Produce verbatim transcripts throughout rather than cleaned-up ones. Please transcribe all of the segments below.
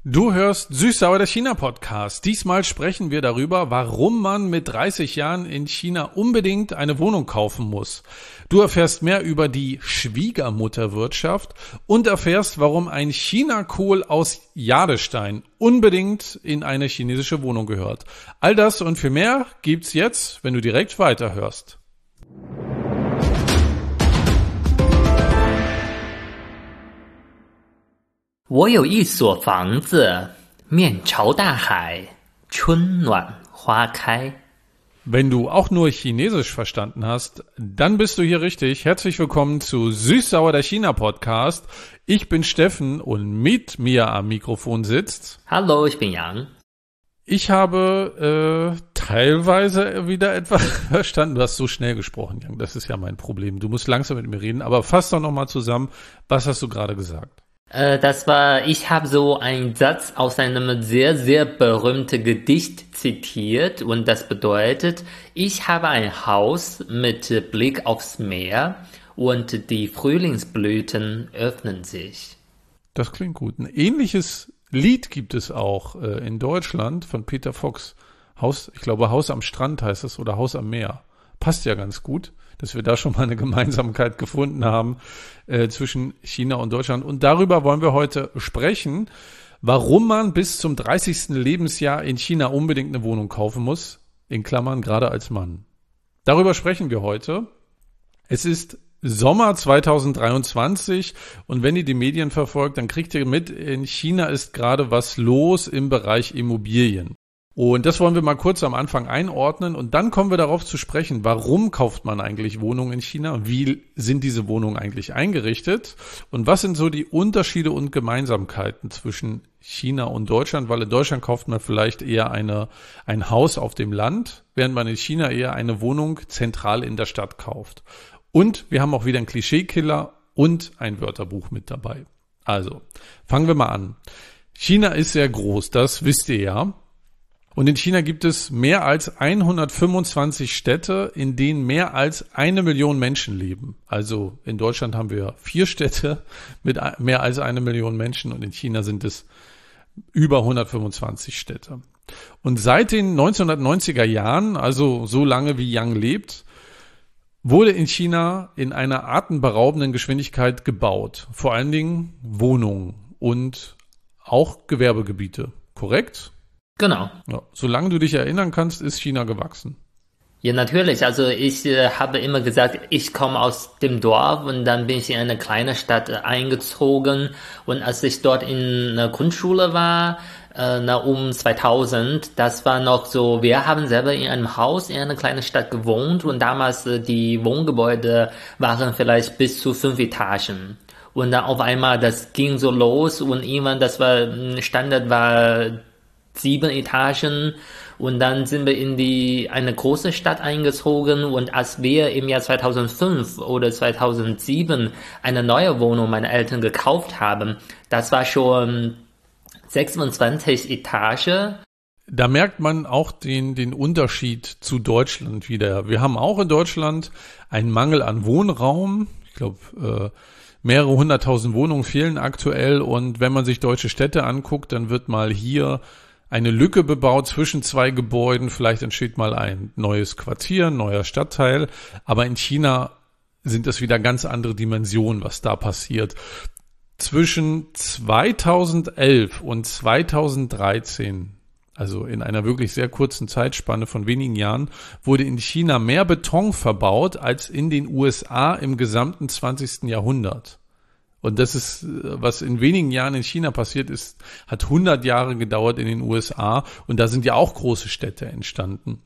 Du hörst Süß-Sauer, der China-Podcast. Diesmal sprechen wir darüber, warum man mit dreißig Jahren in China unbedingt eine Wohnung kaufen muss. Du erfährst mehr über die Schwiegermutterwirtschaft und erfährst, warum ein Chinakohl aus Jadestein unbedingt in eine chinesische Wohnung gehört. All das und viel mehr gibt's jetzt, wenn du direkt weiterhörst. 我有一所房子，面朝大海，春暖花开。 Wenn du auch nur Chinesisch verstanden hast, dann bist du hier richtig. Herzlich willkommen zu Süß-Sauer, der China-Podcast. Ich bin Steffen und mit mir am Mikrofon sitzt... Hallo, ich bin Yang. Ich habe äh, teilweise wieder etwas verstanden. Du hast so schnell gesprochen, Yang. Das ist ja mein Problem. Du musst langsam mit mir reden. Aber fass doch nochmal zusammen. Was hast du gerade gesagt? Äh, das war, ich habe so einen Satz aus einem sehr, sehr berühmten Gedicht zitiert und das bedeutet, ich habe ein Haus mit Blick aufs Meer und die Frühlingsblüten öffnen sich. Das klingt gut. Ein ähnliches Lied gibt es auch äh, in Deutschland von Peter Fox. Haus, ich glaube Haus am Strand heißt es oder Haus am Meer. Passt ja ganz gut, dass wir da schon mal eine Gemeinsamkeit gefunden haben äh, zwischen China und Deutschland. Und darüber wollen wir heute sprechen, warum man bis zum dreißigsten Lebensjahr in China unbedingt eine Wohnung kaufen muss, in Klammern gerade als Mann. Darüber sprechen wir heute. Es ist Sommer zweitausenddreiundzwanzig und wenn ihr die Medien verfolgt, dann kriegt ihr mit, in China ist gerade was los im Bereich Immobilien. Und das wollen wir mal kurz am Anfang einordnen und dann kommen wir darauf zu sprechen, warum kauft man eigentlich Wohnungen in China? Wie sind diese Wohnungen eigentlich eingerichtet? Und was sind so die Unterschiede und Gemeinsamkeiten zwischen China und Deutschland? Weil in Deutschland kauft man vielleicht eher eine, ein Haus auf dem Land, während man in China eher eine Wohnung zentral in der Stadt kauft. Und wir haben auch wieder einen Klischeekiller und ein Wörterbuch mit dabei. Also, fangen wir mal an. China ist sehr groß, das wisst ihr ja. Und in China gibt es mehr als hundertfünfundzwanzig Städte, in denen mehr als eine Million Menschen leben. Also in Deutschland haben wir vier Städte mit mehr als eine Million Menschen und in China sind es über hundertfünfundzwanzig Städte. Und seit den neunzehnhundertneunziger Jahren, also so lange wie Yang lebt, wurde in China in einer atemberaubenden Geschwindigkeit gebaut. Vor allen Dingen Wohnungen und auch Gewerbegebiete. Korrekt? Genau. Ja, solange du dich erinnern kannst, ist China gewachsen. Ja, natürlich. Also ich äh, habe immer gesagt, ich komme aus dem Dorf und dann bin ich in eine kleine Stadt äh, eingezogen. Und als ich dort in der Grundschule war, äh, na, um zweitausend, das war noch so, wir haben selber in einem Haus in einer kleinen Stadt gewohnt und damals äh, die Wohngebäude waren vielleicht bis zu fünf Etagen. Und dann auf einmal, das ging so los und irgendwann, das war, Standard war sieben Etagen und dann sind wir in die eine große Stadt eingezogen und als wir im Jahr zweitausendfünf oder zweitausendsieben eine neue Wohnung meiner Eltern gekauft haben, das war schon sechsundzwanzig Etagen. Da merkt man auch den, den Unterschied zu Deutschland wieder. Wir haben auch in Deutschland einen Mangel an Wohnraum. Ich glaube, äh, mehrere hunderttausend Wohnungen fehlen aktuell und wenn man sich deutsche Städte anguckt, dann wird mal hier eine Lücke bebaut zwischen zwei Gebäuden, vielleicht entsteht mal ein neues Quartier, ein neuer Stadtteil, aber in China sind das wieder ganz andere Dimensionen, was da passiert. Zwischen zweitausendelf und zweitausenddreizehn, also in einer wirklich sehr kurzen Zeitspanne von wenigen Jahren, wurde in China mehr Beton verbaut als in den U S A im gesamten zwanzigsten Jahrhundert. Und das ist, was in wenigen Jahren in China passiert ist, hat hundert Jahre gedauert in den U S A und da sind ja auch große Städte entstanden.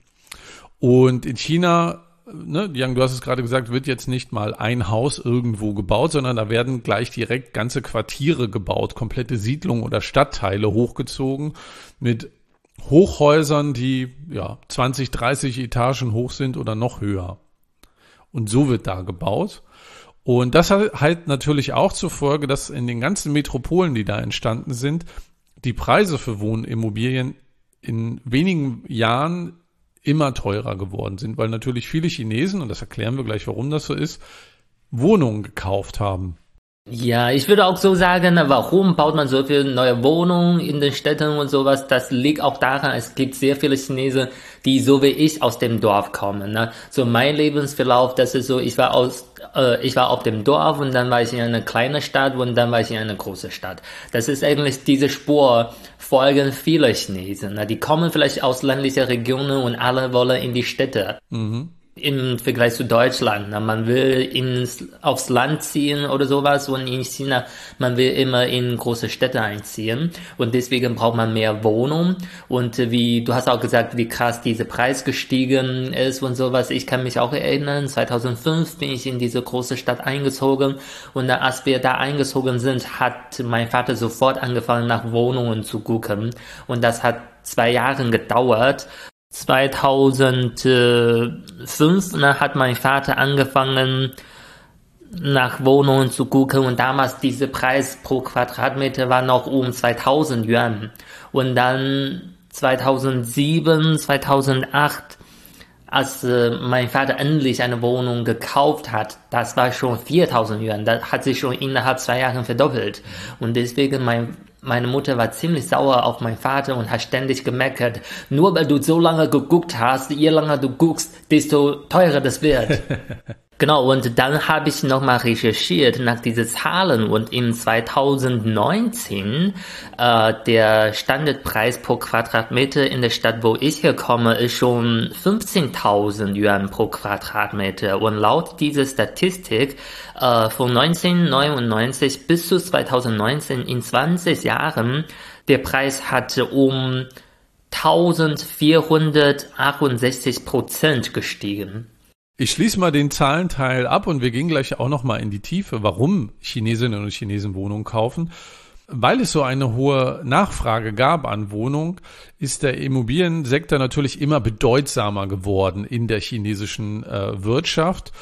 Und in China, ne, Yang, du hast es gerade gesagt, wird jetzt nicht mal ein Haus irgendwo gebaut, sondern da werden gleich direkt ganze Quartiere gebaut, komplette Siedlungen oder Stadtteile hochgezogen mit Hochhäusern, die ja zwanzig, dreißig Etagen hoch sind oder noch höher. Und so wird da gebaut. Und das hat halt natürlich auch zur Folge, dass in den ganzen Metropolen, die da entstanden sind, die Preise für Wohnimmobilien in wenigen Jahren immer teurer geworden sind, weil natürlich viele Chinesen, und das erklären wir gleich, warum das so ist, Wohnungen gekauft haben. Ja, ich würde auch so sagen, warum baut man so viele neue Wohnungen in den Städten und sowas? Das liegt auch daran, es gibt sehr viele Chinesen, die so wie ich aus dem Dorf kommen. Ne? So mein Lebensverlauf, das ist so, ich war aus, äh, ich war auf dem Dorf und dann war ich in einer kleinen Stadt und dann war ich in einer großen Stadt. Das ist eigentlich diese Spur, folgen viele Chinesen. Ne? Die kommen vielleicht aus ländlichen Regionen und alle wollen in die Städte. Mhm. Im Vergleich zu Deutschland. Na, man will ins, aufs Land ziehen oder sowas und in China, man will immer in große Städte einziehen und deswegen braucht man mehr Wohnung und wie, du hast auch gesagt, wie krass dieser Preis gestiegen ist und sowas. Ich kann mich auch erinnern, zweitausendfünf bin ich in diese große Stadt eingezogen und dann, als wir da eingezogen sind, hat mein Vater sofort angefangen nach Wohnungen zu gucken und das hat zwei Jahre gedauert. zweitausendfünf ne, hat mein Vater angefangen nach Wohnungen zu gucken und damals dieser Preis pro Quadratmeter war noch um zweitausend Yuan und dann zweitausendsieben, zweitausendacht, als äh, mein Vater endlich eine Wohnung gekauft hat, das war schon viertausend Yuan, das hat sich schon innerhalb zwei Jahren verdoppelt und deswegen mein Meine Mutter war ziemlich sauer auf meinen Vater und hat ständig gemeckert, nur weil du so lange geguckt hast, je länger du guckst, desto teurer das wird. Genau, und dann habe ich nochmal recherchiert nach diesen Zahlen und im zweitausendneunzehn äh, der Standardpreis pro Quadratmeter in der Stadt, wo ich herkomme, ist schon fünfzehntausend Yuan pro Quadratmeter und laut dieser Statistik äh, von neunzehnhundertneunundneunzig bis zu zweitausendneunzehn in zwanzig Jahren, der Preis hatte um eintausendvierhundertachtundsechzig Prozent gestiegen. Ich schließe mal den Zahlenteil ab und wir gehen gleich auch noch mal in die Tiefe, warum Chinesinnen und Chinesen Wohnungen kaufen. Weil es so eine hohe Nachfrage gab an Wohnungen, ist der Immobiliensektor natürlich immer bedeutsamer geworden in der chinesischen äh, Wirtschaft.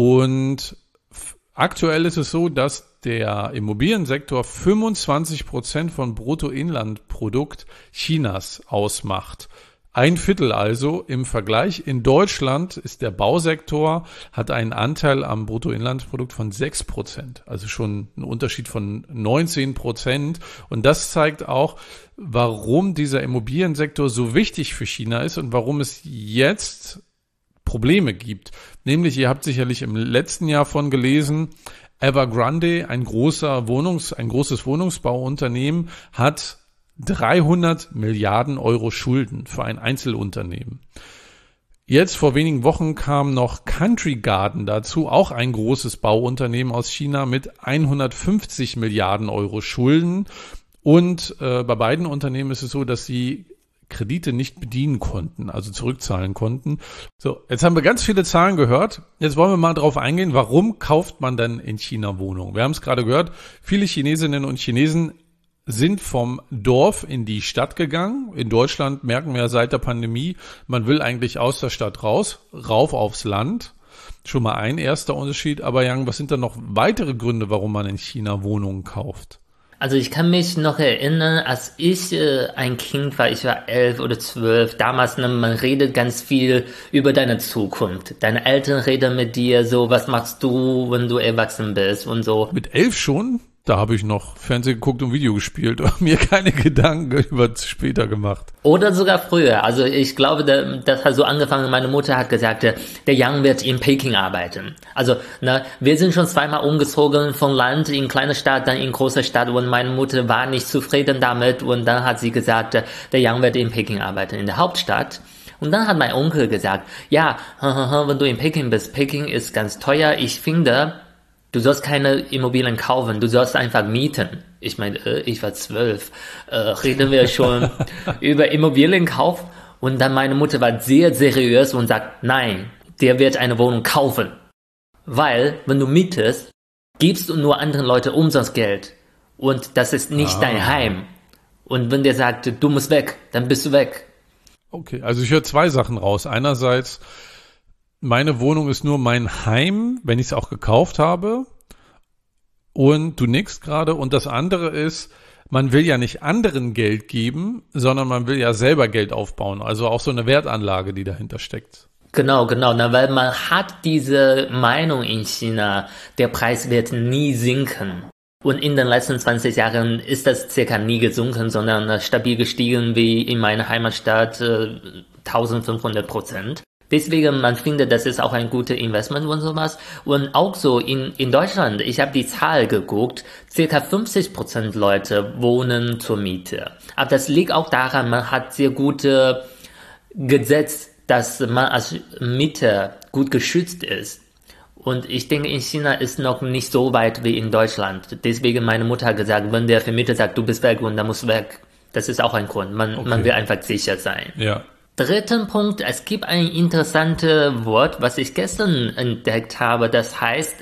Und f- aktuell ist es so, dass der Immobiliensektor fünfundzwanzig Prozent von Bruttoinlandprodukt Chinas ausmacht. Ein Viertel also im Vergleich. In Deutschland ist der Bausektor, hat einen Anteil am Bruttoinlandsprodukt von sechs Prozent. Also schon ein Unterschied von neunzehn Prozent. Und das zeigt auch, warum dieser Immobiliensektor so wichtig für China ist und warum es jetzt Probleme gibt. Nämlich, ihr habt sicherlich im letzten Jahr von gelesen, Evergrande, ein großer Wohnungs, ein großes Wohnungsbauunternehmen, hat dreihundert Milliarden Euro Schulden für ein Einzelunternehmen. Jetzt vor wenigen Wochen kam noch Country Garden dazu, auch ein großes Bauunternehmen aus China mit hundertfünfzig Milliarden Euro Schulden. Und äh, bei beiden Unternehmen ist es so, dass sie Kredite nicht bedienen konnten, also zurückzahlen konnten. So, jetzt haben wir ganz viele Zahlen gehört. Jetzt wollen wir mal drauf eingehen, warum kauft man denn in China Wohnungen? Wir haben es gerade gehört, viele Chinesinnen und Chinesen sind vom Dorf in die Stadt gegangen. In Deutschland merken wir ja seit der Pandemie, man will eigentlich aus der Stadt raus, rauf aufs Land. Schon mal ein erster Unterschied. Aber Yang, was sind da noch weitere Gründe, warum man in China Wohnungen kauft? Also ich kann mich noch erinnern, als ich äh, ein Kind war, ich war elf oder zwölf, damals, ne, man redet ganz viel über deine Zukunft. Deine Eltern reden mit dir so, was machst du, wenn du erwachsen bist und so. Mit elf schon? Da habe ich noch Fernsehen geguckt und Video gespielt und mir keine Gedanken über später gemacht. Oder sogar früher. Also ich glaube, das hat so angefangen, meine Mutter hat gesagt, der Yang wird in Peking arbeiten. Also ne, wir sind schon zweimal umgezogen von Land in kleine Stadt, dann in große Stadt und meine Mutter war nicht zufrieden damit und dann hat sie gesagt, der Yang wird in Peking arbeiten, in der Hauptstadt. Und dann hat mein Onkel gesagt, ja, wenn du in Peking bist, Peking ist ganz teuer, ich finde, du sollst keine Immobilien kaufen, du sollst einfach mieten. Ich meine, äh, ich war zwölf, äh, reden wir schon über Immobilienkauf. Und dann meine Mutter war sehr seriös und sagt, nein, der wird eine Wohnung kaufen. Weil, wenn du mietest, gibst du nur anderen Leuten umsonst Geld. Und das ist nicht ah. dein Heim. Und wenn der sagt, du musst weg, dann bist du weg. Okay, also ich höre zwei Sachen raus. Einerseits, meine Wohnung ist nur mein Heim, wenn ich es auch gekauft habe. Und du nickst gerade. Und das andere ist, man will ja nicht anderen Geld geben, sondern man will ja selber Geld aufbauen. Also auch so eine Wertanlage, die dahinter steckt. Genau, genau, na, weil man hat diese Meinung in China, der Preis wird nie sinken. Und in den letzten zwanzig Jahren ist das circa nie gesunken, sondern stabil gestiegen wie in meiner Heimatstadt äh, eintausendfünfhundert Prozent. Deswegen, man findet, das ist auch ein gutes Investment und sowas. Und auch so in, in Deutschland, ich habe die Zahl geguckt, circa fünfzig Prozent Leute wohnen zur Miete. Aber das liegt auch daran, man hat sehr gute Gesetze, dass man als Mieter gut geschützt ist. Und ich denke, in China ist noch nicht so weit wie in Deutschland. Deswegen meine Mutter hat gesagt, wenn der Vermieter sagt, du bist weg und dann musst du weg, das ist auch ein Grund. Man, okay. man will einfach sicher sein. Ja. Dritten Punkt, es gibt ein interessantes Wort, was ich gestern entdeckt habe, das heißt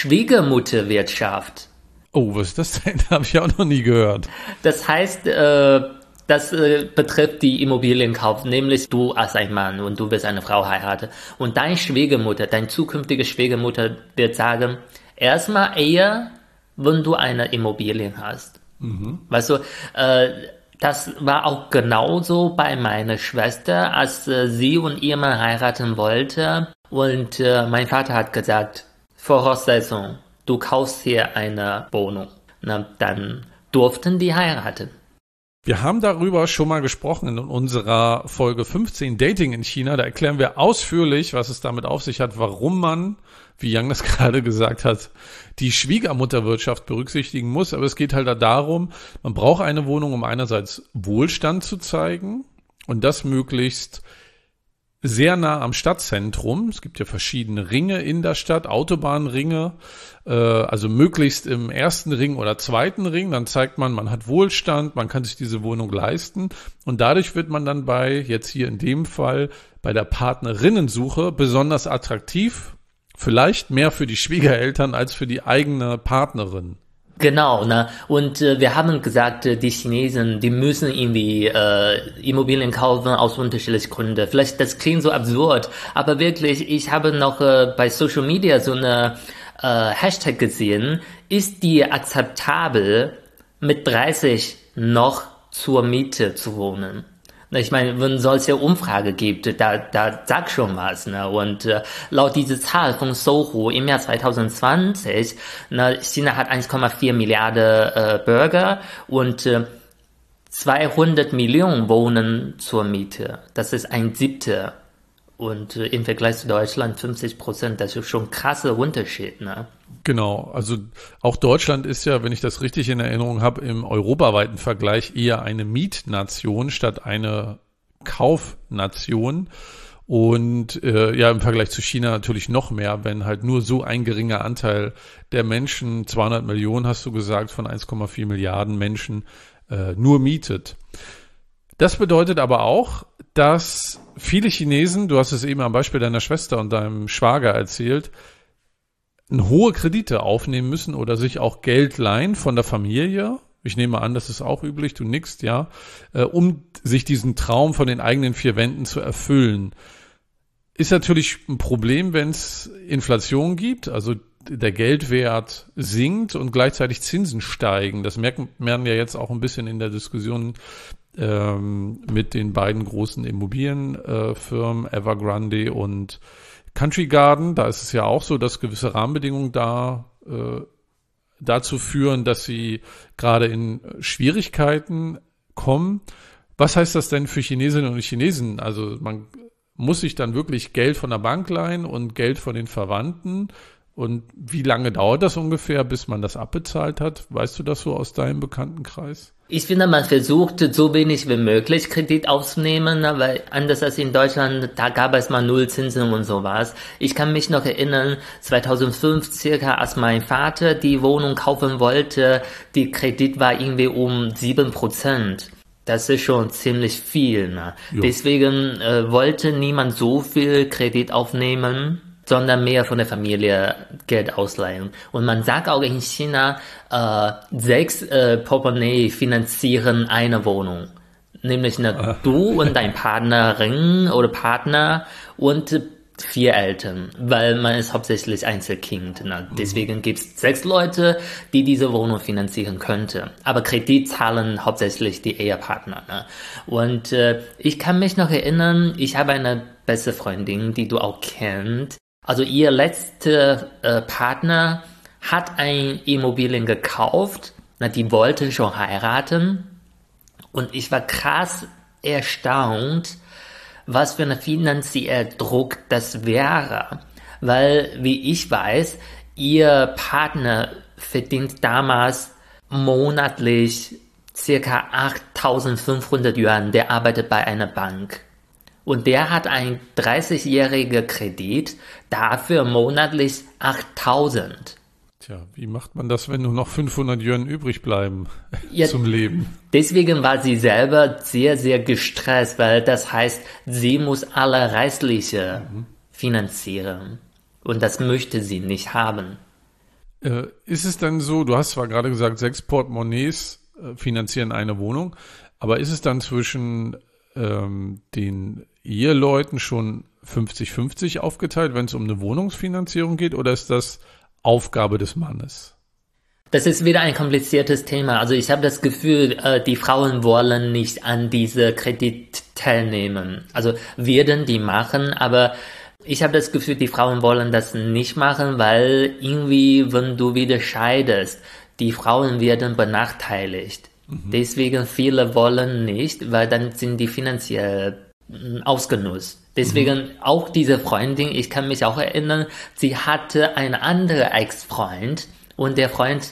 Schwiegermutterwirtschaft. Oh, was ist das denn? Habe ich auch noch nie gehört. Das heißt, äh, das äh, betrifft die Immobilienkauf, nämlich du als ein Mann und du willst eine Frau heiraten und deine Schwiegermutter, deine zukünftige Schwiegermutter wird sagen, erstmal eher, wenn du eine Immobilie hast. Mhm. Weißt du, äh, das war auch genauso bei meiner Schwester, als äh, sie und ihr Mann heiraten wollte und äh, mein Vater hat gesagt, Voraussetzung, du kaufst hier eine Wohnung. Na, dann durften die heiraten. Wir haben darüber schon mal gesprochen in unserer Folge fünfzehn Dating in China. Da erklären wir ausführlich, was es damit auf sich hat, warum man, wie Yang das gerade gesagt hat, die Schwiegermutterwirtschaft berücksichtigen muss. Aber es geht halt darum, man braucht eine Wohnung, um einerseits Wohlstand zu zeigen und das möglichst sehr nah am Stadtzentrum. Es gibt ja verschiedene Ringe in der Stadt, Autobahnringe, äh, also möglichst im ersten Ring oder zweiten Ring. Dann zeigt man, man hat Wohlstand, man kann sich diese Wohnung leisten und dadurch wird man dann bei, jetzt hier in dem Fall, bei der Partnerinnensuche besonders attraktiv, vielleicht mehr für die Schwiegereltern als für die eigene Partnerin. Genau, ne? Und äh, wir haben gesagt, äh, die Chinesen, die müssen irgendwie äh, Immobilien kaufen aus unterschiedlichen Gründen. Vielleicht, das klingt so absurd, aber wirklich, ich habe noch äh, bei Social Media so eine äh, Hashtag gesehen, ist die akzeptabel, mit dreißig noch zur Miete zu wohnen? Ich meine, wenn es solche Umfrage gibt, da, da sagt schon was, ne? Und äh, laut dieser Zahl von Sohu im Jahr zwanzig zwanzig, ne, China hat eins Komma vier Milliarden äh, Bürger und äh, zweihundert Millionen wohnen zur Miete. Das ist ein Siebter. Und äh, im Vergleich zu Deutschland fünfzig Prozent, das ist schon ein krasser Unterschied, ne? Genau, also auch Deutschland ist ja, wenn ich das richtig in Erinnerung habe, im europaweiten Vergleich eher eine Mietnation statt eine Kaufnation. Und äh, ja, im Vergleich zu China natürlich noch mehr, wenn halt nur so ein geringer Anteil der Menschen, zweihundert Millionen hast du gesagt, von eins Komma vier Milliarden Menschen äh, nur mietet. Das bedeutet aber auch, dass viele Chinesen, du hast es eben am Beispiel deiner Schwester und deinem Schwager erzählt, hohe Kredite aufnehmen müssen oder sich auch Geld leihen von der Familie. Ich nehme an, das ist auch üblich, du nickst, ja, äh, um sich diesen Traum von den eigenen vier Wänden zu erfüllen. Ist natürlich ein Problem, wenn es Inflation gibt, also der Geldwert sinkt und gleichzeitig Zinsen steigen. Das merken wir ja jetzt auch ein bisschen in der Diskussion ähm, mit den beiden großen Immobilienfirmen, äh, Evergrande und Country Garden. Da ist es ja auch so, dass gewisse Rahmenbedingungen da äh, dazu führen, dass sie gerade in Schwierigkeiten kommen. Was heißt das denn für Chinesinnen und Chinesen? Also man muss sich dann wirklich Geld von der Bank leihen und Geld von den Verwandten. Und wie lange dauert das ungefähr, bis man das abbezahlt hat? Weißt du das so aus deinem Bekanntenkreis? Ich finde, man versucht so wenig wie möglich Kredit aufzunehmen, weil anders als in Deutschland, da gab es mal Nullzinsen und sowas. Ich kann mich noch erinnern, zweitausendfünf circa, als mein Vater die Wohnung kaufen wollte, die Kredit war irgendwie um sieben Prozent. Das ist schon ziemlich viel, ne? Deswegen äh, wollte niemand so viel Kredit aufnehmen, sondern mehr von der Familie Geld ausleihen. Und man sagt auch in China, äh, sechs äh, Portemonnaie finanzieren eine Wohnung. Nämlich eine, ah. du und dein Partnerin oder Partner und vier Eltern, weil man ist hauptsächlich Einzelkind. Ne? Deswegen mhm. gibt es sechs Leute, die diese Wohnung finanzieren könnte. Aber Kredit zahlen hauptsächlich die Ehepartner. Ne? Und äh, ich kann mich noch erinnern, ich habe eine beste Freundin, die du auch kennst. Also ihr letzter äh, Partner hat ein Immobilien gekauft, na, die wollten schon heiraten und ich war krass erstaunt, was für ein finanzieller Druck das wäre, weil, wie ich weiß, ihr Partner verdient damals monatlich circa achttausendfünfhundert Yuan, der arbeitet bei einer Bank. Und der hat einen dreißigjährigen Kredit, dafür monatlich achttausend. Tja, wie macht man das, wenn nur noch fünfhundert Yuan übrig bleiben Ja, zum Leben? Deswegen war sie selber sehr, sehr gestresst, weil das heißt, sie muss alle Restliche mhm. finanzieren. Und das möchte sie nicht haben. Äh, ist es dann so, du hast zwar gerade gesagt, sechs Portemonnaies äh, finanzieren eine Wohnung, aber ist es dann zwischen ähm, den Eheleuten schon fünfzig fünfzig aufgeteilt, wenn es um eine Wohnungsfinanzierung geht, oder ist das Aufgabe des Mannes? Das ist wieder ein kompliziertes Thema. Also ich habe das Gefühl, äh, die Frauen wollen nicht an diese Kredit teilnehmen. Also werden die machen, aber ich habe das Gefühl, die Frauen wollen das nicht machen, weil irgendwie, wenn du wieder scheidest, die Frauen werden benachteiligt. Mhm. Deswegen viele wollen nicht, weil dann sind die finanziell ausgenutzt. Deswegen mhm. auch diese Freundin, ich kann mich auch erinnern, sie hatte einen anderen Ex-Freund und der Freund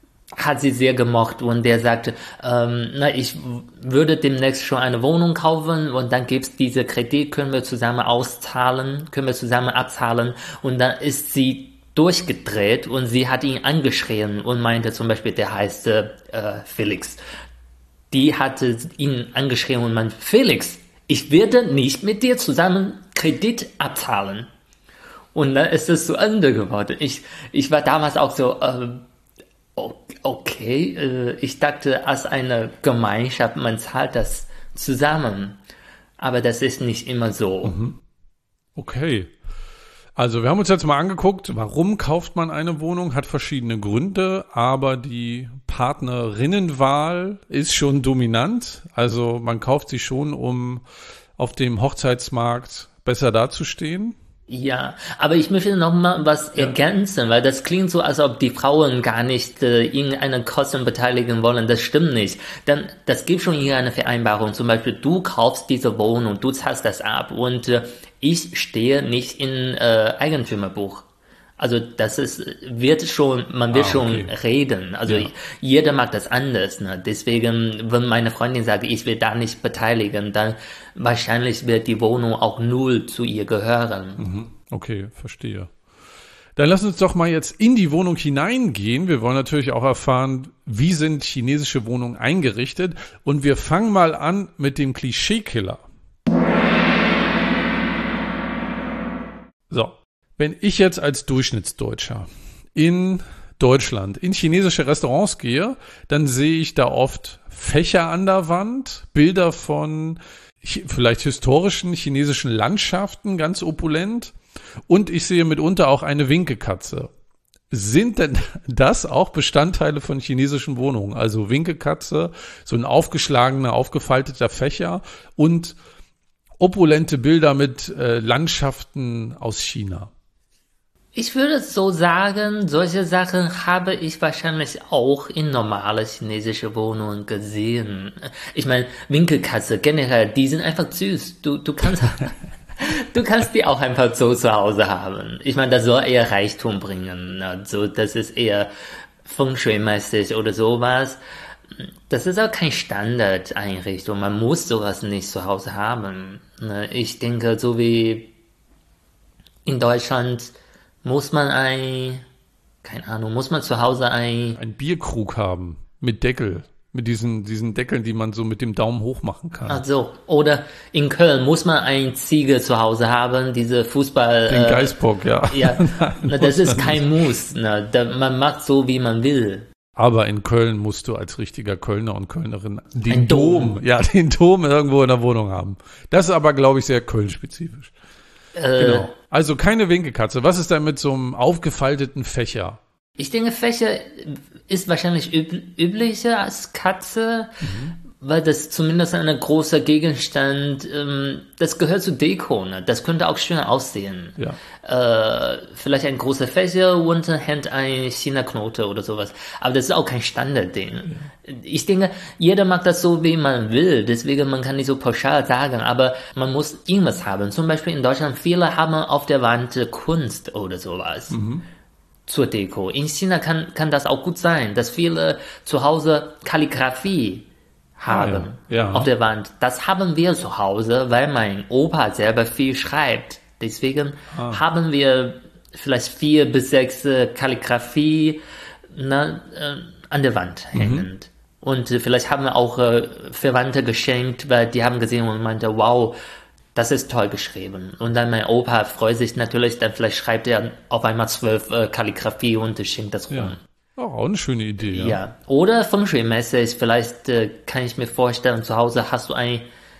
hat sie sehr gemocht und der sagte, ähm, na, ich würde demnächst schon eine Wohnung kaufen und dann gibt's diese Kredit, können wir zusammen auszahlen, können wir zusammen abzahlen und dann ist sie durchgedreht und sie hat ihn angeschrien und meinte zum Beispiel, der heißt äh, Felix. Die hatte ihn angeschrien und meinte, Felix, ich werde nicht mit dir zusammen Kredit abzahlen. Und dann ist es zu Ende geworden. Ich, ich war damals auch so, äh, okay, äh, ich dachte, als eine Gemeinschaft, man zahlt das zusammen. Aber das ist nicht immer so. Mhm. Okay. Also wir haben uns jetzt mal angeguckt, warum kauft man eine Wohnung, hat verschiedene Gründe, aber die Partnerinnenwahl ist schon dominant. Also man kauft sie schon, um auf dem Hochzeitsmarkt besser dazustehen. Ja, aber ich möchte noch mal was ja. ergänzen, weil das klingt so, als ob die Frauen gar nicht äh, irgendeine Kosten beteiligen wollen. Das stimmt nicht. Dann, das gibt schon hier eine Vereinbarung. Zum Beispiel, du kaufst diese Wohnung, du zahlst das ab und äh, ich stehe nicht in äh, Eigentümerbuch. Also das ist, wird schon, man wird ah, okay. schon reden. Also ja. jeder mag das anders. Ne? Deswegen, wenn meine Freundin sagt, ich will da nicht beteiligen, dann wahrscheinlich wird die Wohnung auch null zu ihr gehören. Okay, verstehe. Dann lass uns doch mal jetzt in die Wohnung hineingehen. Wir wollen natürlich auch erfahren, wie sind chinesische Wohnungen eingerichtet. Und wir fangen mal an mit dem Klischeekiller. So. Wenn ich jetzt als Durchschnittsdeutscher in Deutschland in chinesische Restaurants gehe, dann sehe ich da oft Fächer an der Wand, Bilder von vielleicht historischen chinesischen Landschaften, ganz opulent, und ich sehe mitunter auch eine Winkekatze. Sind denn das auch Bestandteile von chinesischen Wohnungen? Also Winkekatze, so ein aufgeschlagener, aufgefalteter Fächer und opulente Bilder mit äh, Landschaften aus China. Ich würde so sagen, solche Sachen habe ich wahrscheinlich auch in normale chinesische Wohnungen gesehen. Ich meine, Winkelkatze generell, die sind einfach süß. Du, du kannst, du kannst die auch einfach so zu Hause haben. Ich meine, das soll eher Reichtum bringen. Also, das ist eher Feng Shui-mäßig oder sowas. Das ist auch kein Standardeinrichtung. Man muss sowas nicht zu Hause haben. Ich denke, so wie in Deutschland muss man ein, keine Ahnung, muss man zu Hause ein... Ein Bierkrug haben, mit Deckel, mit diesen, diesen Deckeln, die man so mit dem Daumen hoch machen kann. Ach so, oder in Köln muss man ein Ziege zu Hause haben, diese Fußball... Den äh, Geißbock, ja. Ja, Nein, das ist kein Muss, ne, da, man macht so, wie man will. Aber in Köln musst du als richtiger Kölner und Kölnerin den ein Dom. Dom, ja, den Dom irgendwo in der Wohnung haben. Das ist aber, glaube ich, sehr Köln-spezifisch. Äh, genau. Also keine Winkekatze. Was ist da mit so einem aufgefalteten Fächer? Ich denke, Fächer ist wahrscheinlich üb- üblicher als Katze. Mhm. weil das zumindest ein großer Gegenstand, ähm, das gehört zu Deko, ne? Das könnte auch schön aussehen. Ja. Äh, vielleicht ein großer Fächer und hängt ein China-Knote oder sowas. Aber das ist auch kein Standardding. Ja. Ich denke, jeder mag das so, wie man will. Deswegen, man kann nicht so pauschal sagen, aber man muss irgendwas haben. Zum Beispiel in Deutschland, viele haben auf der Wand Kunst oder sowas. Mhm. Zur Deko. In China kann, kann das auch gut sein, dass viele zu Hause Kalligrafie haben ah, ja. Ja. auf der Wand. Das haben wir zu Hause, weil mein Opa selber viel schreibt. Deswegen ah. haben wir vielleicht vier bis sechs äh, Kalligrafie na, äh, an der Wand hängend. Mhm. Und äh, vielleicht haben wir auch äh, Verwandte geschenkt, weil die haben gesehen und meinte, wow, das ist toll geschrieben. Und dann mein Opa freut sich natürlich, dann vielleicht schreibt er auf einmal zwölf äh, Kalligrafie und schenkt das rum. Ja. Oh, auch eine schöne Idee, ja. Ja. Oder Feng Shui-mäßig, vielleicht äh, kann ich mir vorstellen, zu Hause hast du einen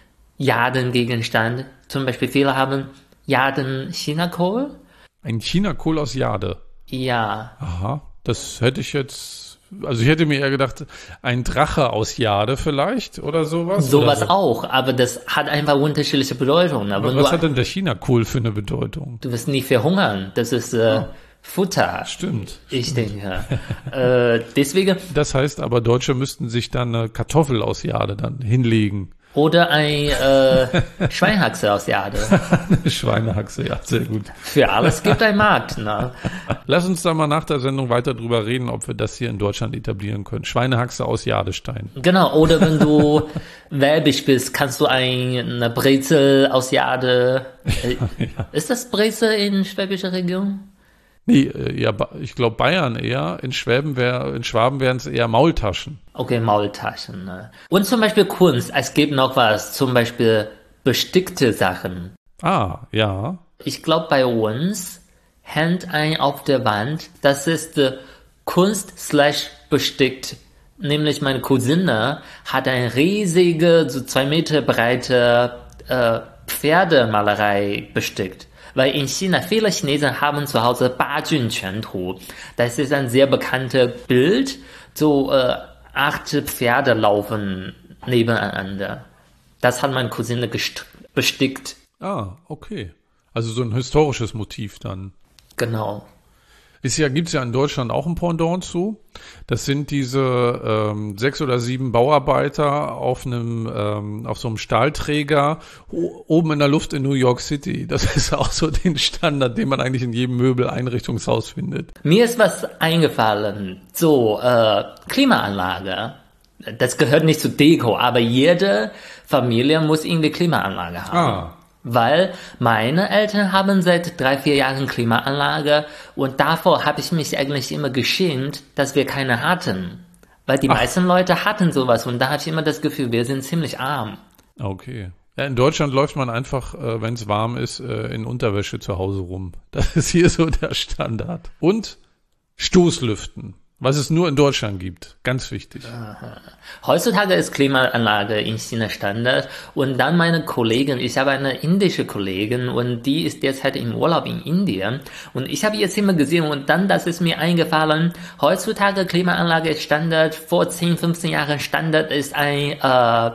Jadengegenstand. Zum Beispiel viele haben Jaden-Chinakohl. Ein Chinakohl aus Jade? Ja. Aha, das hätte ich jetzt... Also ich hätte mir eher gedacht, ein Drache aus Jade vielleicht oder sowas. Sowas oder so. Auch, aber das hat einfach unterschiedliche Bedeutungen. Aber was du, hat denn der Chinakohl für eine Bedeutung? Du wirst nie verhungern. Das ist äh, oh. Futter. Stimmt. Ich stimmt. denke. äh, deswegen. Das heißt aber, Deutsche müssten sich dann eine Kartoffel aus Jade dann hinlegen. Oder ein äh, Schweinehaxe aus Jade. Eine Schweinehaxe, ja, sehr gut. Für alles gibt ein Markt, ne? Lass uns da mal nach der Sendung weiter drüber reden, ob wir das hier in Deutschland etablieren können. Schweinehaxe aus Jadestein. Genau, oder wenn du welbisch bist, kannst du eine Brezel aus Jade. Äh, ja. Ist das Brezel in schwäbischer Region? Nee, ja, ich glaube Bayern eher. In Schwaben wär, in Schwaben wären es eher Maultaschen. Okay, Maultaschen. Ne? Und zum Beispiel Kunst. Es gibt noch was, zum Beispiel bestickte Sachen. Ah, ja. Ich glaube, bei uns hängt ein auf der Wand, das ist äh, Kunst slash bestickt. Nämlich meine Cousine hat eine riesige, so zwei Meter breite äh, Pferdemalerei bestickt. Weil in China, viele Chinesen haben zu Hause Ba-Jun-Quan-Tu. Das ist ein sehr bekanntes Bild. So äh, acht Pferde laufen nebeneinander. Das hat meine Cousine gest- bestickt. Ah, okay. Also so ein historisches Motiv dann. Genau. Ist ja, gibt's ja in Deutschland auch ein Pendant zu. Das sind diese ähm, sechs oder sieben Bauarbeiter auf einem, ähm, auf so einem Stahlträger o- oben in der Luft in New York City. Das ist auch so den Standard, den man eigentlich in jedem Möbeleinrichtungshaus findet. Mir ist was eingefallen. So, äh, Klimaanlage. Das gehört nicht zu Deko, aber jede Familie muss irgendwie Klimaanlage haben. Ah. Weil meine Eltern haben seit drei, vier Jahren Klimaanlage und davor habe ich mich eigentlich immer geschämt, dass wir keine hatten. Weil die Ach. meisten Leute hatten sowas und da hatte ich immer das Gefühl, wir sind ziemlich arm. Okay. Ja, in Deutschland läuft man einfach, äh, wenn es warm ist, äh, in Unterwäsche zu Hause rum. Das ist hier so der Standard. Und Stoßlüften. Was es nur in Deutschland gibt. Ganz wichtig. Aha. Heutzutage ist Klimaanlage in China Standard. Und dann meine Kollegin, ich habe eine indische Kollegin und die ist derzeit im Urlaub in Indien. Und ich habe ihr Zimmer gesehen und dann, das ist mir eingefallen, heutzutage Klimaanlage ist Standard. Vor zehn, fünfzehn Jahren Standard ist ein äh,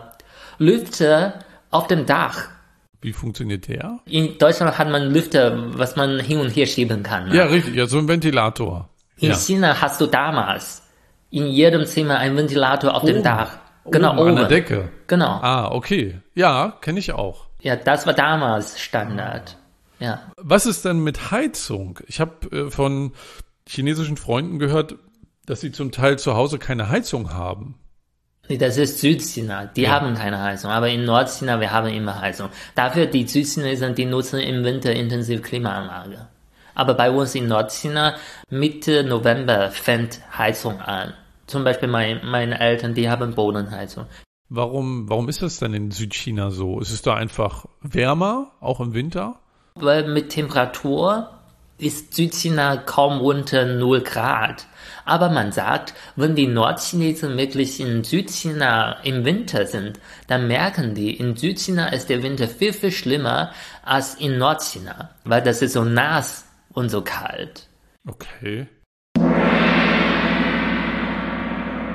Lüfter auf dem Dach. Wie funktioniert der? In Deutschland hat man Lüfter, was man hin und her schieben kann. Ne? Ja, richtig. Ja, so ein Ventilator. In ja. China hast du damals in jedem Zimmer einen Ventilator auf oben. dem Dach. Genau, oben. Oben. An der Decke. Genau. Ah, okay. Ja, kenne ich auch. Ja, das war damals Standard. Ja. Was ist denn mit Heizung? Ich habe äh, von chinesischen Freunden gehört, dass sie zum Teil zu Hause keine Heizung haben. Nee, das ist Südchina. Die ja. haben keine Heizung. Aber in Nordchina, wir haben immer Heizung. Dafür die Südchinesen, die nutzen im Winter intensiv Klimaanlage. Aber bei uns in Nordchina, Mitte November fängt Heizung an. Zum Beispiel mein, meine Eltern, die haben Bodenheizung. Warum, warum ist das denn in Südchina so? Ist es da einfach wärmer, auch im Winter? Weil mit Temperatur ist Südchina kaum unter null Grad. Aber man sagt, wenn die Nordchinesen wirklich in Südchina im Winter sind, dann merken die, in Südchina ist der Winter viel, viel schlimmer als in Nordchina. Weil das ist so nass und so kalt. Okay.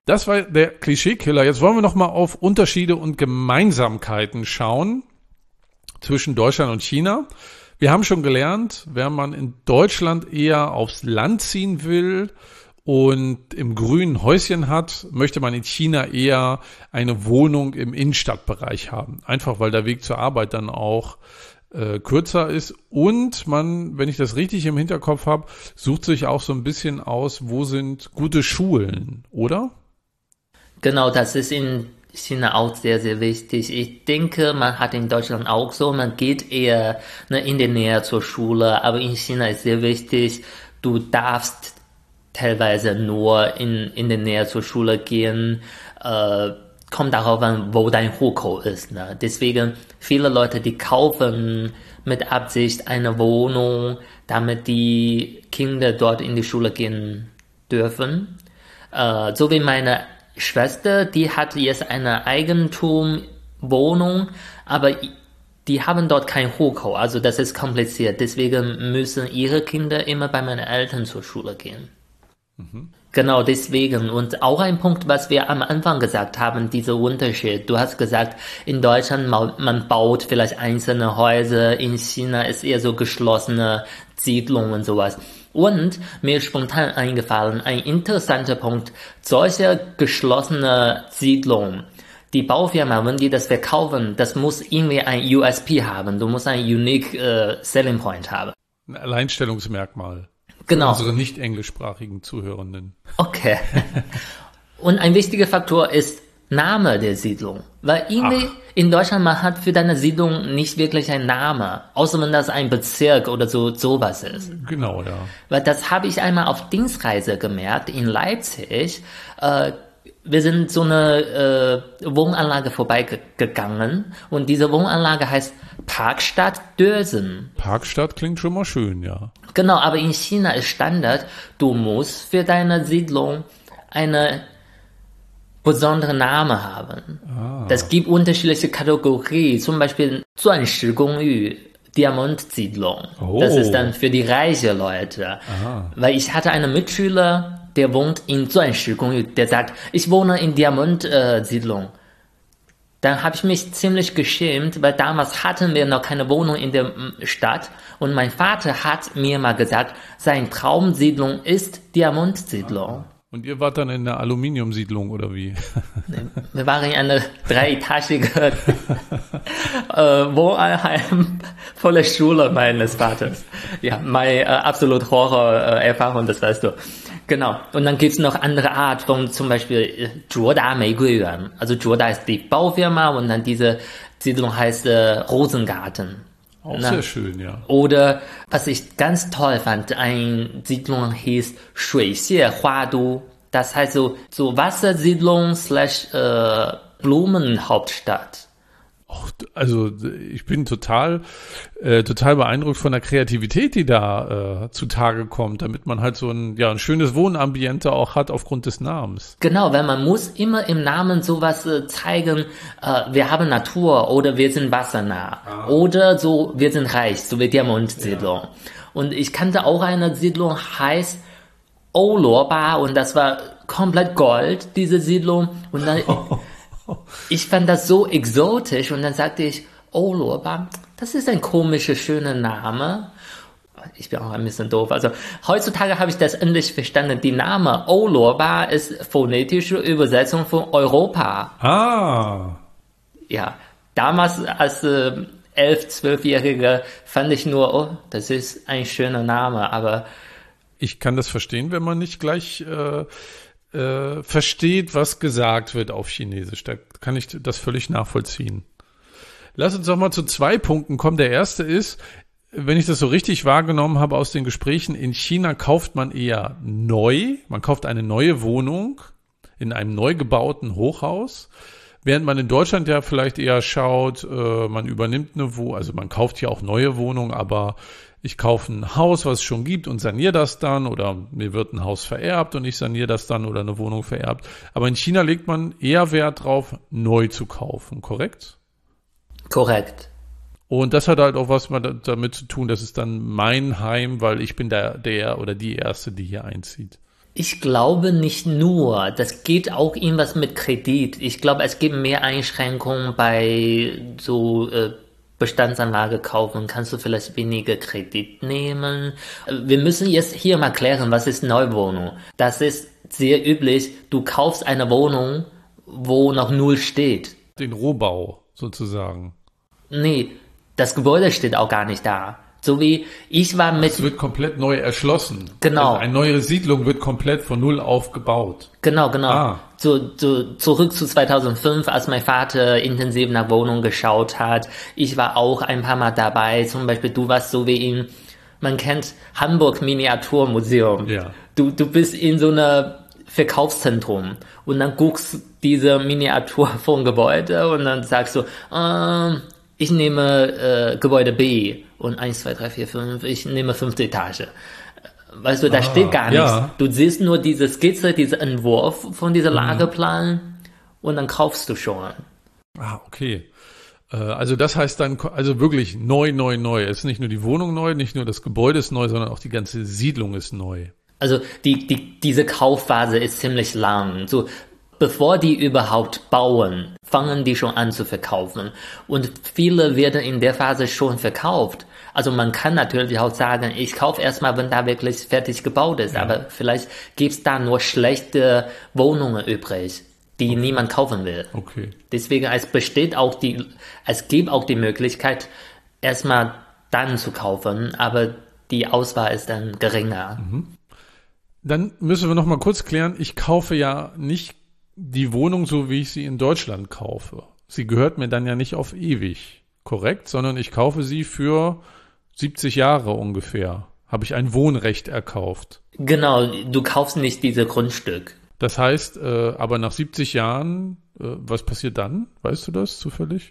Das war der Klischeekiller. Jetzt wollen wir noch mal auf Unterschiede und Gemeinsamkeiten schauen zwischen Deutschland und China. Wir haben schon gelernt, wenn man in Deutschland eher aufs Land ziehen will und im grünen Häuschen hat, möchte man in China eher eine Wohnung im Innenstadtbereich haben. Einfach weil der Weg zur Arbeit dann auch äh, kürzer ist und man, wenn ich das richtig im Hinterkopf habe, sucht sich auch so ein bisschen aus, wo sind gute Schulen, oder? Genau, das ist in China auch sehr, sehr wichtig. Ich denke, man hat in Deutschland auch so, man geht eher ne, in der Nähe zur Schule, aber in China ist sehr wichtig, du darfst teilweise nur in, in der Nähe zur Schule gehen, äh, kommt darauf an, wo dein Hukou ist. Ne? Deswegen viele Leute, die kaufen mit Absicht eine Wohnung, damit die Kinder dort in die Schule gehen dürfen. Äh, so wie meine Schwester, die hat jetzt eine Eigentumwohnung, aber die haben dort kein Hukou, also das ist kompliziert. Deswegen müssen ihre Kinder immer bei meinen Eltern zur Schule gehen. Mhm. Genau, deswegen. Und auch ein Punkt, was wir am Anfang gesagt haben, dieser Unterschied. Du hast gesagt, in Deutschland, man baut vielleicht einzelne Häuser, in China ist eher so geschlossene Siedlungen und sowas. Und mir ist spontan eingefallen, ein interessanter Punkt, solche geschlossene Siedlungen, die Baufirma, wenn die das verkaufen, das muss irgendwie ein U S P haben, du musst ein Unique äh, Selling Point haben. Ein Alleinstellungsmerkmal. Genau. Für unsere nicht englischsprachigen Zuhörenden. Okay. Und ein wichtiger Faktor ist Name der Siedlung. Weil irgendwie Ach. in Deutschland, man hat für deine Siedlung nicht wirklich einen Namen, außer wenn das ein Bezirk oder so sowas ist. Genau, ja. Weil das habe ich einmal auf Dienstreise gemerkt in Leipzig. Äh, wir sind so eine äh, Wohnanlage vorbeigegangen und diese Wohnanlage heißt Parkstadt Dösen. Parkstadt klingt schon mal schön, ja. Genau, aber in China ist Standard, du musst für deine Siedlung eine besondere Name haben. Ah. Das gibt unterschiedliche Kategorien, zum Beispiel 钻石公寓, Diamantsiedlung. Oh. Das ist dann für die reichen Leute. Aha. Weil ich hatte einen Mitschüler, der wohnt in 钻石公寓, der sagt, ich wohne in Diamantsiedlung. Dann habe ich mich ziemlich geschämt, weil damals hatten wir noch keine Wohnung in der Stadt und mein Vater hat mir mal gesagt, seine Traumsiedlung ist Diamantsiedlung. Ah. Und ihr wart dann in einer Aluminiumsiedlung oder wie? Wir waren in einer dreietagige äh, Wohnheim voller Schule meines Vaters. Ja, meine äh, absolut Horror-Erfahrung, äh, das weißt du. Genau. Und dann gibt's noch andere Art von zum Beispiel Zhuoda Meiguiyuan. Also Zhuoda ist die Baufirma und dann diese Siedlung heißt äh, Rosengarten. Auch Na, sehr schön, ja. Oder, was ich ganz toll fand, eine Siedlung hieß Shuixie Huadu. Das heißt so, so Wassersiedlung slash äh, Blumenhauptstadt. Och, also ich bin total, äh, total beeindruckt von der Kreativität, die da äh, zutage kommt, damit man halt so ein, ja, ein schönes Wohnambiente auch hat aufgrund des Namens. Genau, weil man muss immer im Namen sowas äh, zeigen, äh, wir haben Natur oder wir sind wassernah ah. oder so, wir sind reich, so wie Diamantsiedlung. Ja. Und ich kannte auch eine Siedlung, heißt Oluoba und das war komplett Gold, diese Siedlung. Und dann ich fand das so exotisch und dann sagte ich, Oluoba, das ist ein komischer, schöner Name. Ich bin auch ein bisschen doof. Also heutzutage habe ich das endlich verstanden. Die Name Oluoba ist phonetische Übersetzung von Europa. Ah. Ja, damals als äh, elf-, zwölfjähriger fand ich nur, oh, das ist ein schöner Name, aber ich kann das verstehen, wenn man nicht gleich äh, äh, versteht, was gesagt wird auf Chinesisch. Da kann ich das völlig nachvollziehen. Lass uns doch mal zu zwei Punkten kommen. Der erste ist, wenn ich das so richtig wahrgenommen habe aus den Gesprächen, in China kauft man eher neu. Man kauft eine neue Wohnung in einem neu gebauten Hochhaus. Während man in Deutschland ja vielleicht eher schaut, äh, man übernimmt eine Wohnung, also man kauft ja auch neue Wohnungen, aber ich kaufe ein Haus, was es schon gibt und saniere das dann oder mir wird ein Haus vererbt und ich saniere das dann oder eine Wohnung vererbt. Aber in China legt man eher Wert drauf, neu zu kaufen, korrekt? Korrekt. Und das hat halt auch was damit zu tun, das ist dann mein Heim, weil ich bin der, der oder die Erste, die hier einzieht. Ich glaube nicht nur. Das geht auch irgendwas mit Kredit. Ich glaube, es gibt mehr Einschränkungen bei so äh, Bestandsanlage kaufen. Kannst du vielleicht weniger Kredit nehmen? Wir müssen jetzt hier mal klären, was ist Neuwohnung? Das ist sehr üblich. Du kaufst eine Wohnung, wo noch null steht. Den Rohbau sozusagen. Nee, das Gebäude steht auch gar nicht da. So wie ich war mit... Es wird komplett neu erschlossen. Genau. Also eine neue Siedlung wird komplett von Null auf gebaut. Genau, genau. Ah. Zu, zu, zurück zu zweitausendfünf, als mein Vater intensiv nach Wohnungen geschaut hat. Ich war auch ein paar Mal dabei. Zum Beispiel, du warst so wie in, man kennt Hamburg Miniaturmuseum. Ja. Du, du bist in so einer Verkaufszentrum und dann guckst diese Miniatur von Gebäude und dann sagst du, ähm, ich nehme äh, Gebäude B und eins, zwei, drei, vier, fünf, ich nehme fünfte Etage. Weißt du, da ah, steht gar nichts. Ja. Du siehst nur diese Skizze, diesen Entwurf von diesem Lageplan mhm. und dann kaufst du schon. Ah, okay. Äh, also das heißt dann, also wirklich neu, neu, neu. Es ist nicht nur die Wohnung neu, nicht nur das Gebäude ist neu, sondern auch die ganze Siedlung ist neu. Also die, die, diese Kaufphase ist ziemlich lang. So, bevor die überhaupt bauen, fangen die schon an zu verkaufen. Und viele werden in der Phase schon verkauft. Also man kann natürlich auch sagen, ich kaufe erstmal, wenn da wirklich fertig gebaut ist. Ja. Aber vielleicht gibt's da nur schlechte Wohnungen übrig, die okay. niemand kaufen will. Okay. Deswegen, es besteht auch die, es gibt auch die Möglichkeit, erstmal dann zu kaufen, aber die Auswahl ist dann geringer. Mhm. Dann müssen wir noch mal kurz klären, ich kaufe ja nicht die Wohnung so, wie ich sie in Deutschland kaufe. Sie gehört mir dann ja nicht auf ewig, korrekt? Sondern ich kaufe sie für siebzig Jahre ungefähr. Habe ich ein Wohnrecht erkauft. Genau, du kaufst nicht dieses Grundstück. Das heißt, äh, aber nach siebzig Jahren, äh, was passiert dann? Weißt du das zufällig?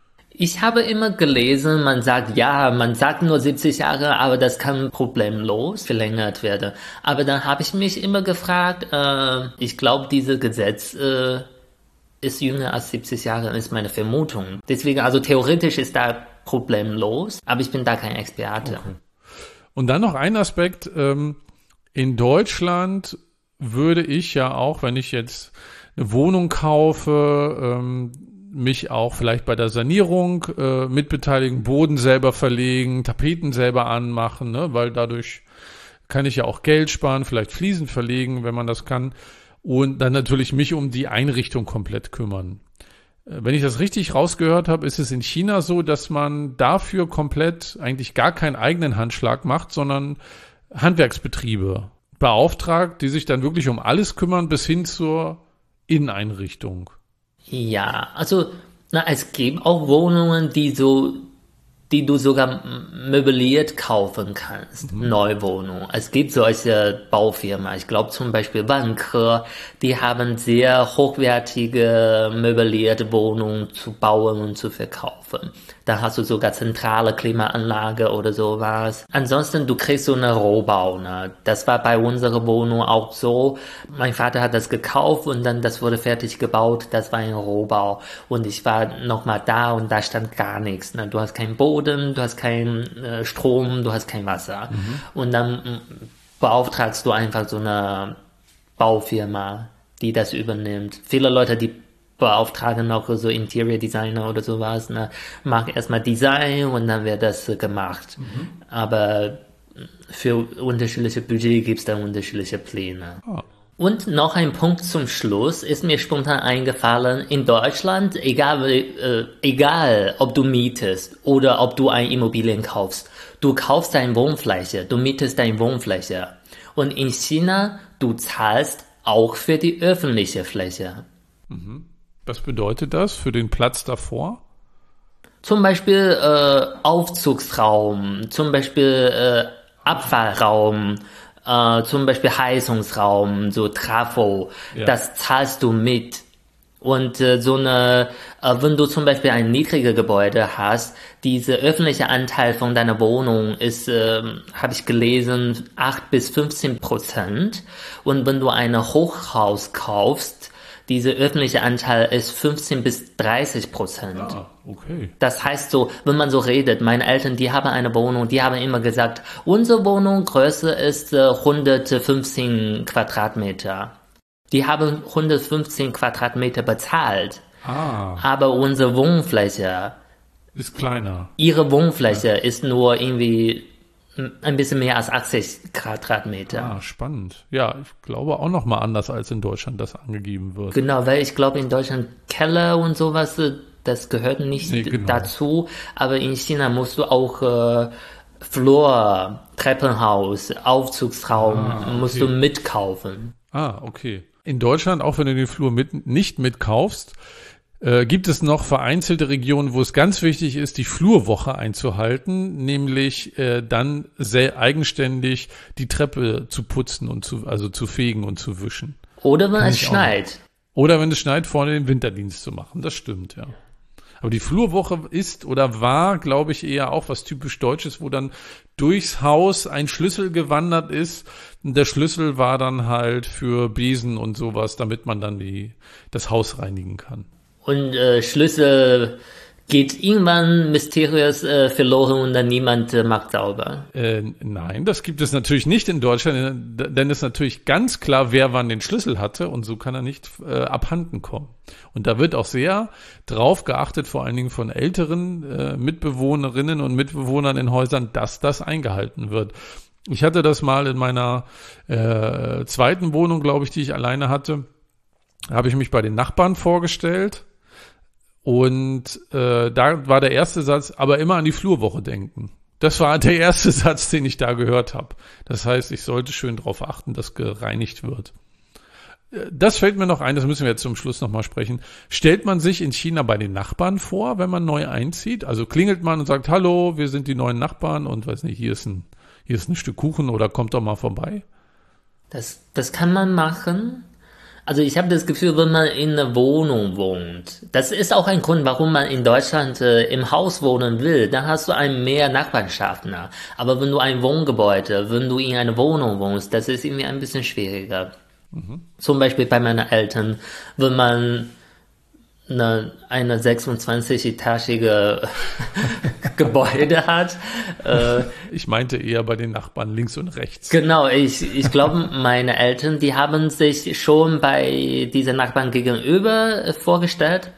Ich habe immer gelesen, man sagt, ja, man sagt nur siebzig Jahre, aber das kann problemlos verlängert werden. Aber dann habe ich mich immer gefragt, äh, ich glaube, dieses Gesetz äh, ist jünger als siebzig Jahre, ist meine Vermutung. Deswegen, also theoretisch ist da problemlos, aber ich bin da kein Experte. Okay. Und dann noch ein Aspekt, ähm, in Deutschland würde ich ja auch, wenn ich jetzt eine Wohnung kaufe, ähm, mich auch vielleicht bei der Sanierung äh, mitbeteiligen, Boden selber verlegen, Tapeten selber anmachen, ne? Weil dadurch kann ich ja auch Geld sparen, vielleicht Fliesen verlegen, wenn man das kann. Und dann natürlich mich um die Einrichtung komplett kümmern. Äh, wenn ich das richtig rausgehört habe, ist es in China so, dass man dafür komplett eigentlich gar keinen eigenen Handschlag macht, sondern Handwerksbetriebe beauftragt, die sich dann wirklich um alles kümmern, bis hin zur Inneneinrichtung. Ja, also na, es gibt auch Wohnungen, die so, die du sogar möbliert kaufen kannst, mhm. Neuwohnungen. Es gibt solche Baufirmen, ich glaube zum Beispiel Vanke, die haben sehr hochwertige möblierte Wohnungen zu bauen und zu verkaufen. Da hast du sogar zentrale Klimaanlage oder sowas. Ansonsten, du kriegst so eine Rohbau, ne? Das war bei unserer Wohnung auch so. Mein Vater hat das gekauft und dann das wurde fertig gebaut. Das war ein Rohbau. Und ich war nochmal da und da stand gar nichts, ne? Du hast keinen Boden, du hast keinen äh, Strom, du hast kein Wasser. Mhm. Und dann m, beauftragst du einfach so eine Baufirma, die das übernimmt. Viele Leute, die beauftragen auch so Interior Designer oder sowas, ne? Mach erstmal Design und dann wird das äh, gemacht. Mhm. Aber für unterschiedliche Budget gibt es da unterschiedliche Pläne. Oh. Und noch ein Punkt zum Schluss ist mir spontan eingefallen, in Deutschland, egal, äh, egal ob du mietest oder ob du ein Immobilien kaufst, du kaufst deine Wohnfläche, du mietest deine Wohnfläche. Und in China, du zahlst auch für die öffentliche Fläche. Mhm. Was bedeutet das für den Platz davor? Zum Beispiel äh, Aufzugsraum, zum Beispiel äh, Abfallraum, äh, zum Beispiel Heizungsraum, so Trafo, ja. Das zahlst du mit. Und äh, so eine, äh, wenn du zum Beispiel ein niedriges Gebäude hast, dieser öffentliche Anteil von deiner Wohnung ist, äh, habe ich gelesen, acht bis fünfzehn Prozent. Und wenn du ein Hochhaus kaufst, Dieser öffentliche Anteil ist fünfzehn bis dreißig Prozent. Ah, okay. Das heißt so, wenn man so redet, meine Eltern, die haben eine Wohnung, die haben immer gesagt, unsere Wohnung Größe ist äh, hundertfünfzehn Quadratmeter. Die haben hundertfünfzehn Quadratmeter bezahlt. Ah. Aber unsere Wohnfläche Ist kleiner. Ihre Wohnfläche ja. ist nur irgendwie ein bisschen mehr als achtzig Quadratmeter. Ah, spannend. Ja, ich glaube auch nochmal anders als in Deutschland das angegeben wird. Genau, weil ich glaube in Deutschland Keller und sowas, das gehört nicht nee, genau. dazu. Aber in China musst du auch äh, Flur, Treppenhaus, Aufzugsraum, ah, okay. musst du mitkaufen. Ah, okay. In Deutschland, auch wenn du den Flur mit, nicht mitkaufst, Äh, gibt es noch vereinzelte Regionen, wo es ganz wichtig ist, die Flurwoche einzuhalten, nämlich äh, dann sehr eigenständig die Treppe zu putzen und zu, also zu fegen und zu wischen. Oder wenn es schneit. Oder wenn es schneit, vorne den Winterdienst zu machen. Das stimmt, ja. Aber die Flurwoche ist oder war, glaube ich, eher auch was typisch Deutsches, wo dann durchs Haus ein Schlüssel gewandert ist. Und der Schlüssel war dann halt für Besen und sowas, damit man dann die, das Haus reinigen kann. Und äh, Schlüssel geht irgendwann mysteriös äh, verloren und dann niemand äh, macht sauber. Äh, nein, das gibt es natürlich nicht in Deutschland, denn es ist natürlich ganz klar, wer wann den Schlüssel hatte und so kann er nicht äh, abhanden kommen. Und da wird auch sehr drauf geachtet, vor allen Dingen von älteren äh, Mitbewohnerinnen und Mitbewohnern in Häusern, dass das eingehalten wird. Ich hatte das mal in meiner äh, zweiten Wohnung, glaube ich, die ich alleine hatte, habe ich mich bei den Nachbarn vorgestellt. Und äh, da war der erste Satz, aber immer an die Flurwoche denken. Das war der erste Satz, den ich da gehört habe. Das heißt, ich sollte schön darauf achten, dass gereinigt wird. Das fällt mir noch ein, das müssen wir jetzt zum Schluss nochmal sprechen. Stellt man sich in China bei den Nachbarn vor, wenn man neu einzieht? Also klingelt man und sagt, hallo, wir sind die neuen Nachbarn und weiß nicht, hier ist ein, hier ist ein Stück Kuchen oder kommt doch mal vorbei? Das, das kann man machen. Also ich habe das Gefühl, wenn man in einer Wohnung wohnt, das ist auch ein Grund, warum man in Deutschland äh, im Haus wohnen will, dann hast du ein mehr Nachbarschaften. Aber wenn du ein Wohngebäude, wenn du in einer Wohnung wohnst, das ist irgendwie ein bisschen schwieriger. Mhm. Zum Beispiel bei meinen Eltern, wenn man eine, eine sechsundzwanzig-etagige Gebäude hat. Äh, ich meinte eher bei den Nachbarn links und rechts. Genau, ich, ich glaube, meine Eltern, die haben sich schon bei diesen Nachbarn gegenüber vorgestellt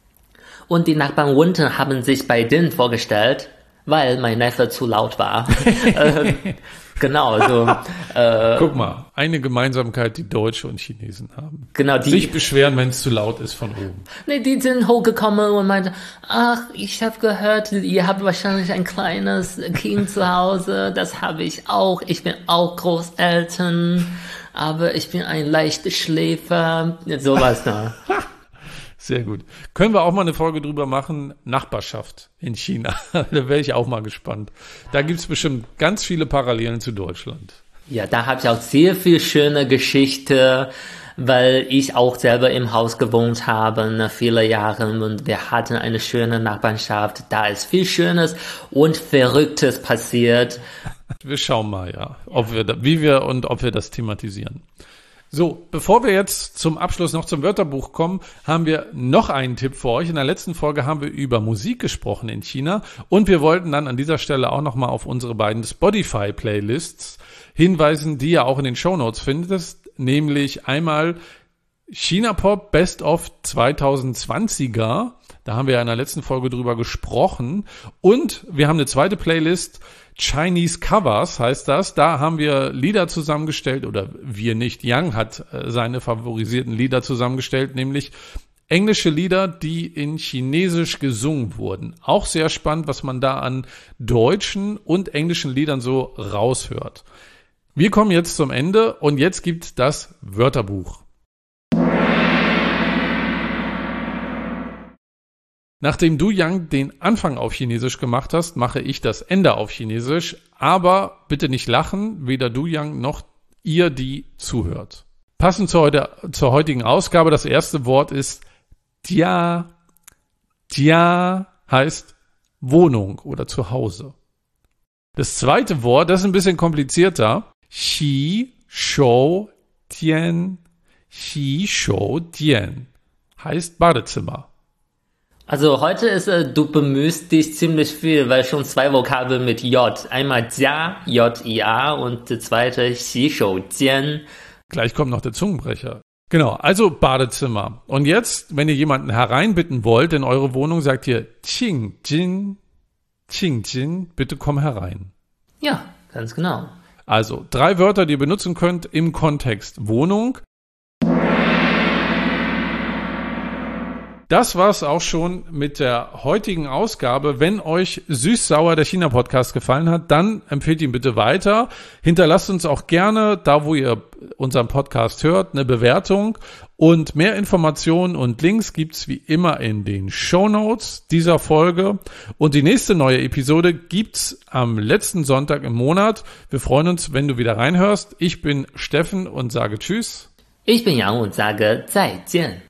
und die Nachbarn unten haben sich bei denen vorgestellt, weil mein Neffe zu laut war. äh, Genau, so. Äh, Guck mal, eine Gemeinsamkeit, die Deutsche und Chinesen haben. Genau, die sich beschweren, wenn es zu laut ist von oben. Nee, die sind hochgekommen und meinten, ach, ich habe gehört, ihr habt wahrscheinlich ein kleines Kind zu Hause, das habe ich auch. Ich bin auch Großeltern, aber ich bin ein leichter Schläfer. Sowas da. Sehr gut. Können wir auch mal eine Folge drüber machen? Nachbarschaft in China. Da wäre ich auch mal gespannt. Da gibt's bestimmt ganz viele Parallelen zu Deutschland. Ja, da habe ich auch sehr viel schöne Geschichte, weil ich auch selber im Haus gewohnt habe, nach vielen Jahren und wir hatten eine schöne Nachbarschaft. Da ist viel Schönes und Verrücktes passiert. Wir schauen mal, ja, ob wir da, wie wir und ob wir das thematisieren. So, bevor wir jetzt zum Abschluss noch zum Wörterbuch kommen, haben wir noch einen Tipp für euch. In der letzten Folge haben wir über Musik gesprochen in China und wir wollten dann an dieser Stelle auch nochmal auf unsere beiden Spotify-Playlists hinweisen, die ihr auch in den Shownotes findet, nämlich einmal China Pop Best of zwanzig zwanziger. Da haben wir ja in der letzten Folge drüber gesprochen und wir haben eine zweite Playlist, Chinese Covers heißt das. Da haben wir Lieder zusammengestellt, oder wir nicht, Yang hat äh, seine favorisierten Lieder zusammengestellt, nämlich englische Lieder, die in Chinesisch gesungen wurden. Auch sehr spannend, was man da an deutschen und englischen Liedern so raushört. Wir kommen jetzt zum Ende und jetzt gibt das Wörterbuch. Nachdem du, Yang, den Anfang auf Chinesisch gemacht hast, mache ich das Ende auf Chinesisch. Aber bitte nicht lachen, weder du, Yang, noch ihr, die zuhört. Passend zur, heute, zur heutigen Ausgabe, das erste Wort ist Jia. Jia heißt Wohnung oder Zuhause. Das zweite Wort, das ist ein bisschen komplizierter. Xi, Shou, Tian, 洗手间heißt Badezimmer. Also heute ist, äh, du bemühst dich ziemlich viel, weil schon zwei Vokabeln mit J. Einmal Jia, J I A und der zweite 洗手间. Gleich kommt noch der Zungenbrecher. Genau, also Badezimmer. Und jetzt, wenn ihr jemanden hereinbitten wollt in eure Wohnung, sagt ihr Qing Jin, Qing Jin, bitte komm herein. Ja, ganz genau. Also drei Wörter, die ihr benutzen könnt im Kontext Wohnung. Das war's auch schon mit der heutigen Ausgabe. Wenn euch Süß-Sauer der China-Podcast gefallen hat, dann empfehlt ihn bitte weiter. Hinterlasst uns auch gerne, da wo ihr unseren Podcast hört, eine Bewertung. Und mehr Informationen und Links gibt's wie immer in den Shownotes dieser Folge. Und die nächste neue Episode gibt's am letzten Sonntag im Monat. Wir freuen uns, wenn du wieder reinhörst. Ich bin Steffen und sage Tschüss. Ich bin Yang und sage 再见.